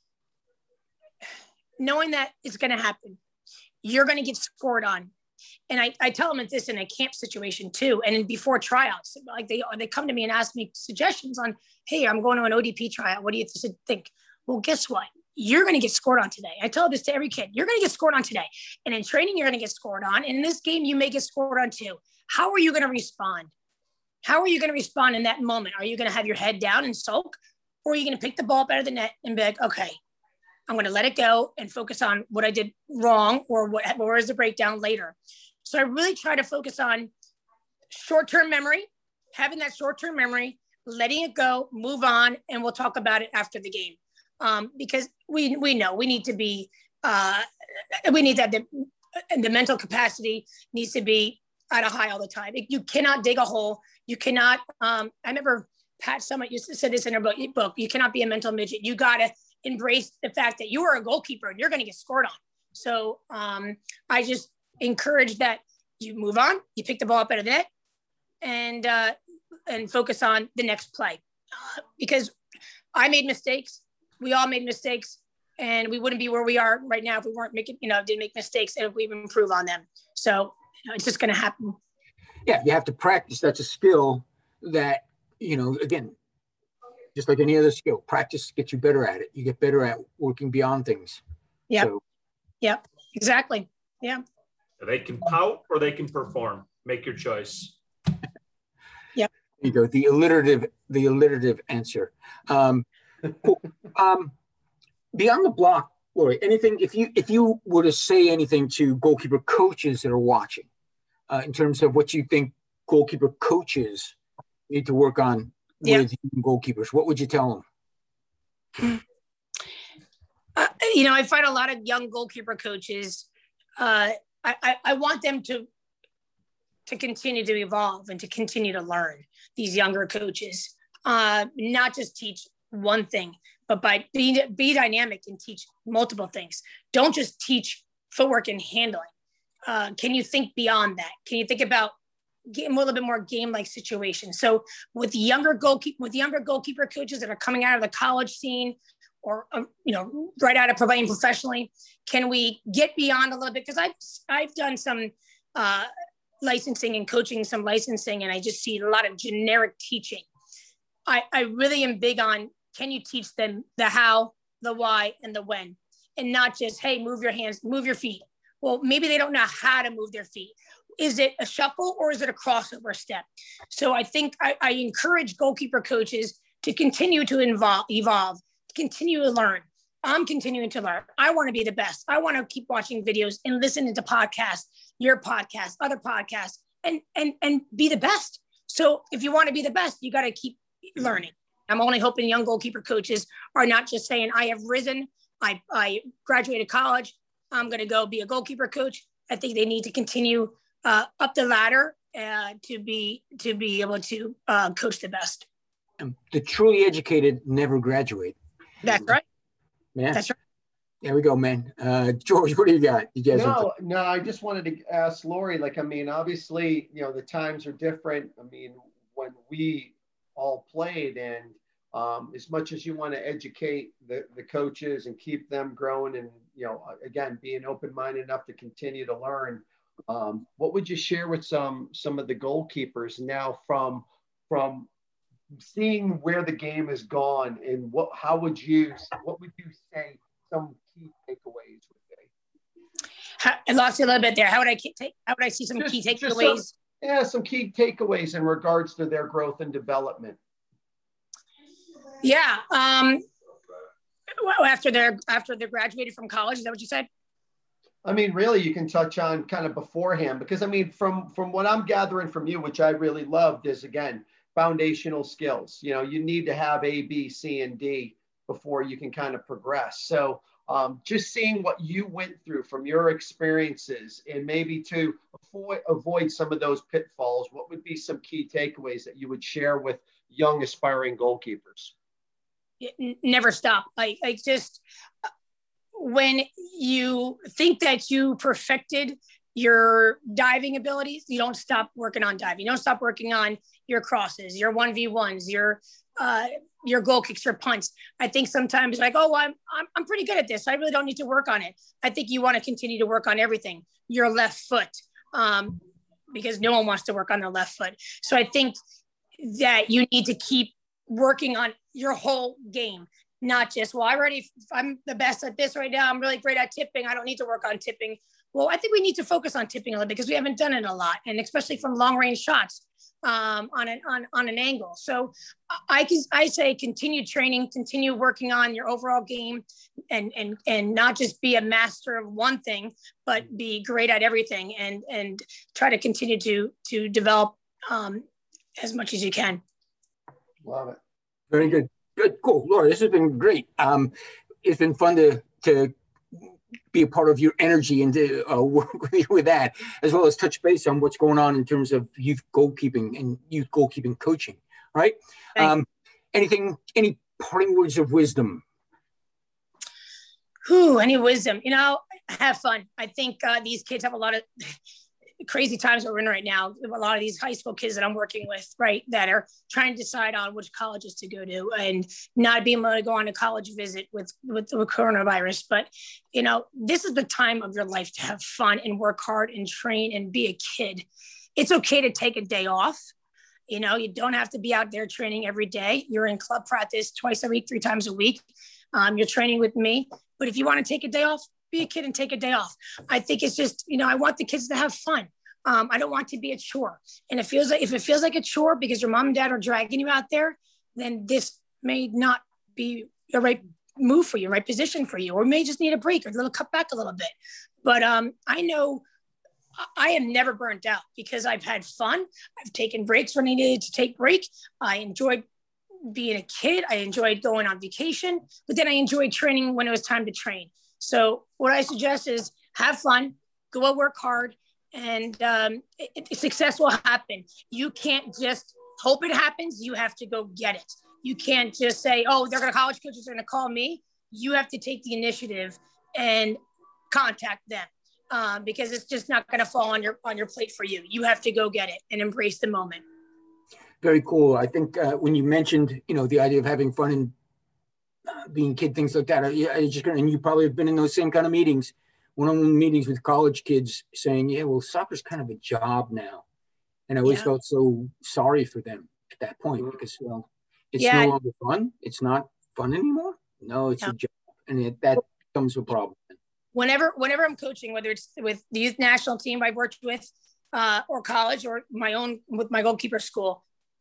Knowing that it's going to happen. You're going to get scored on. And I, I tell them this in a camp situation too. And in before tryouts, like they, they come to me and ask me suggestions on, hey, I'm going to an O D P tryout. What do you think? Well, guess what? You're going to get scored on today. I tell this to every kid. You're going to get scored on today. And in training, you're going to get scored on. And in this game, you may get scored on too. How are you going to respond? How are you going to respond in that moment? Are you going to have your head down and sulk? Or are you going to pick the ball up out of the net and be like, okay, I'm going to let it go and focus on what I did wrong, or what, where is the breakdown later. So I really try to focus on short-term memory, having that short-term memory, letting it go, move on, and we'll talk about it after the game. Um, because we we know we need to be, uh, we need that, the, the mental capacity needs to be at a high all the time. You cannot dig a hole. You cannot, um, I remember Pat Summitt used to say this in her book, book, you cannot be a mental midget. You got to embrace the fact that you are a goalkeeper and you're going to get scored on. So um, I just encourage that you move on, you pick the ball up out of the net, and uh, and focus on the next play. Uh, because I made mistakes. We all made mistakes, and we wouldn't be where we are right now if we weren't making, you know, didn't make mistakes, and if we improve on them. So you know, it's just going to happen. Yeah, you have to practice. That's a skill that, you know, again, just like any other skill, practice gets you better at it. You get better at working beyond things. Yeah. So, yep. Exactly. Yeah. They can pout or they can perform. Make your choice. Yep. There you go. The alliterative, the alliterative answer. Um, cool. um, beyond the block, Lori, anything, if you, if you were to say anything to goalkeeper coaches that are watching, uh, in terms of what you think goalkeeper coaches need to work on yeah. with goalkeepers, what would you tell them? Uh, you know, I find a lot of young goalkeeper coaches, uh, I, I, I want them to to continue to evolve and to continue to learn, these younger coaches, uh, not just teach one thing, but by be, be dynamic and teach multiple things. Don't just teach footwork and handling. Uh, can you think beyond that? Can you think about game, a little bit more game-like situations? So with younger goalkeeper, with younger goalkeeper coaches that are coming out of the college scene, or, um, you know, right out of playing professionally, can we get beyond a little bit? Because I've, I've done some uh, licensing and coaching some licensing, and I just see a lot of generic teaching. I, I really am big on, can you teach them the how, the why, and the when? And not just, hey, move your hands, move your feet. Well, maybe they don't know how to move their feet. Is it a shuffle or is it a crossover step? So I think I, I encourage goalkeeper coaches to continue to involve, evolve, continue to learn. I'm continuing to learn. I want to be the best. I want to keep watching videos and listening to podcasts, your podcast, other podcasts, and and and be the best. So if you want to be the best, you got to keep learning. I'm only hoping young goalkeeper coaches are not just saying, I have risen, I, I graduated college, I'm going to go be a goalkeeper coach. I think they need to continue uh, up the ladder uh, to be to be able to uh, coach the best. Um, the truly educated never graduate. That's right. Yeah. That's right. There we go, man. Uh, George, what do you got? You guys no, no, I just wanted to ask Lori, like, I mean, obviously, you know, the times are different. I mean, when we all played, and um, as much as you want to educate the, the coaches and keep them growing and, you know, again, being open-minded enough to continue to learn, um, what would you share with some, some of the goalkeepers now from, from seeing where the game has gone, and what, how would you, what would you say some key takeaways would be? How, I lost you a little bit there. How would I take? How would I see some Just, key just takeaways? Some, yeah, some key takeaways in regards to their growth and development. Yeah. Um, well, after they're after they're graduated from college, is that what you said? I mean, really, you can touch on kind of beforehand, because I mean, from from what I'm gathering from you, which I really loved, is again foundational skills. You know, you need to have A, B, C, and D before you can kind of progress. So um, just seeing what you went through from your experiences, and maybe to avoid, avoid some of those pitfalls, what would be some key takeaways that you would share with young aspiring goalkeepers? Never stop. Like, like just when you think that you perfected your diving abilities, you don't stop working on diving. You don't stop working on your crosses, your one v ones, your uh, your goal kicks, your punts. I think sometimes like, oh, I'm, I'm I'm pretty good at this, I really don't need to work on it. I think you want to continue to work on everything. Your left foot, um, because no one wants to work on their left foot. So I think that you need to keep working on your whole game, not just, well, I already, I'm the best at this right now, I'm really great at tipping, I don't need to work on tipping. Well, I think we need to focus on tipping a little bit because we haven't done it a lot, and especially from long range shots um, on an on, on an angle. So I can I say continue training, continue working on your overall game, and and and not just be a master of one thing, but be great at everything, and and try to continue to to develop um, as much as you can. Love it. Very good. Good. Cool. Laura, this has been great. Um, it's been fun to to be a part of your energy and to uh, work with you with that, as well as touch base on what's going on in terms of youth goalkeeping and youth goalkeeping coaching. Right? Um, anything, any parting words of wisdom? Who, any wisdom? You know, have fun. I think uh, these kids have a lot of crazy times that we're in right now. A lot of these high school kids that I'm working with, right, that are trying to decide on which colleges to go to and not being able to go on a college visit with, with the coronavirus. But, you know, this is the time of your life to have fun and work hard and train and be a kid. It's okay to take a day off. You know, you don't have to be out there training every day. You're in club practice twice a week, three times a week. Um, you're training with me. But if you want to take a day off, be a kid and take a day off. I think it's just, you know, I want the kids to have fun. Um, I don't want to be a chore. And it feels like, if it feels like a chore because your mom and dad are dragging you out there, then this may not be the right move for you, right position for you, or may just need a break or a little cut back a little bit. But um, I know I am never burnt out because I've had fun. I've taken breaks when I needed to take break. I enjoyed being a kid. I enjoyed going on vacation, but then I enjoyed training when it was time to train. So what I suggest is have fun, go out, work hard, and um, it, it, success will happen. You can't just hope it happens. You have to go get it. You can't just say, oh, they're going to college coaches are going to call me. You have to take the initiative and contact them uh, because it's just not going to fall on your on your plate for you. You have to go get it and embrace the moment. Very cool. I think uh, when you mentioned, you know, the idea of having fun and uh, being a kid, things like that, I, I just and you probably have been in those same kind of meetings, one-on-one meetings with college kids saying, yeah, well, soccer's kind of a job now. And I always yeah. felt so sorry for them at that point because, well, it's yeah. no longer fun. It's not fun anymore. No, it's no. a job. And it, that becomes a problem. Whenever, whenever I'm coaching, whether it's with the youth national team I've worked with uh, or college or my own with my goalkeeper school,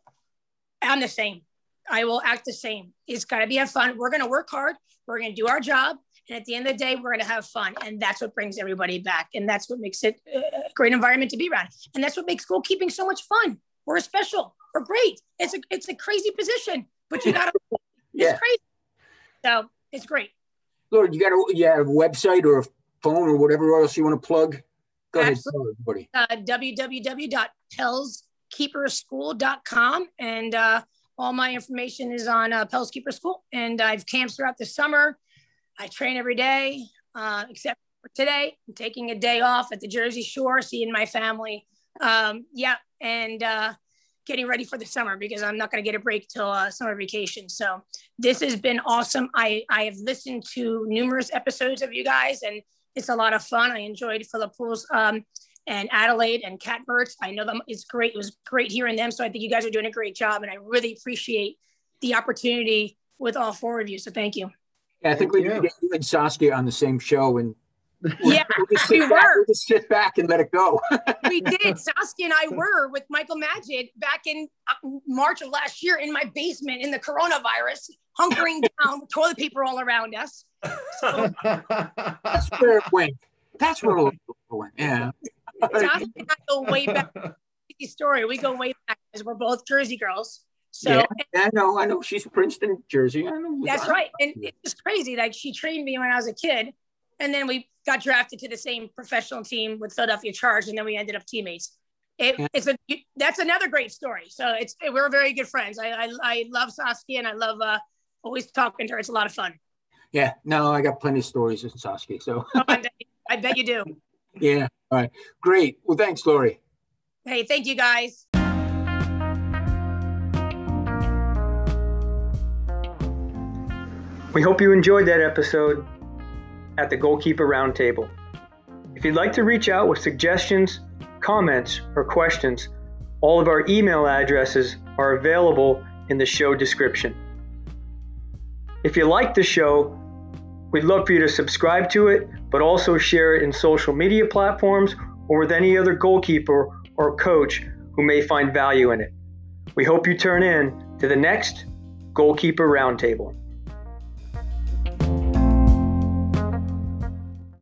I'm the same. I will act the same. It's got to be have fun. We're going to work hard. We're going to do our job. And at the end of the day, we're going to have fun. And that's what brings everybody back. And that's what makes it a great environment to be around. And that's what makes goalkeeping so much fun. We're special. We're great. It's a, it's a crazy position, but you got to, yeah. it's crazy. So it's great. Lord, you got a, you have a website or a phone or whatever else you want to plug? Go Absolutely. ahead, everybody. Uh, w w w dot pels keeper school dot com. And uh, all my information is on uh, Pels Keeper School, and I've camps throughout the summer. I train every day, uh, except for today. I'm taking a day off at the Jersey Shore, seeing my family. Um, yeah, and uh, getting ready for the summer because I'm not going to get a break till uh, summer vacation. So this has been awesome. I, I have listened to numerous episodes of you guys, and it's a lot of fun. I enjoyed Philip Pools um, and Adelaide and Cat Birds. I know them. It's great. It was great hearing them. So I think you guys are doing a great job, and I really appreciate the opportunity with all four of you. So thank you. Yeah, I think we need to get you and Saskia on the same show, and yeah, we'll just we sit were. Back, we'll just sit back and let it go. We did. Saskia and I were with Michael Magid back in March of last year in my basement in the coronavirus, hunkering down with toilet paper all around us. So, that's where it went. That's where it went. Yeah. Saskia and I go way back. Story. We go way back because we're both Jersey girls. So yeah, I know. I know. She's Princeton, Jersey. I know. That's right. And it's just crazy. Like she trained me when I was a kid, and then we got drafted to the same professional team with Philadelphia Charge, and then we ended up teammates. It, yeah. It's a that's another great story. So it's we're very good friends. I I, I love Saskia, and I love uh, always talking to her. It's a lot of fun. Yeah. No, I got plenty of stories with Saskia. So oh, I, bet, I bet you do. Yeah. All right. Great. Well, thanks, Lori. Hey, thank you, guys. We hope you enjoyed that episode at the Goalkeeper Roundtable. If you'd like to reach out with suggestions, comments, or questions, all of our email addresses are available in the show description. If you like the show, we'd love for you to subscribe to it, but also share it in social media platforms or with any other goalkeeper or coach who may find value in it. We hope you turn in to the next Goalkeeper Roundtable.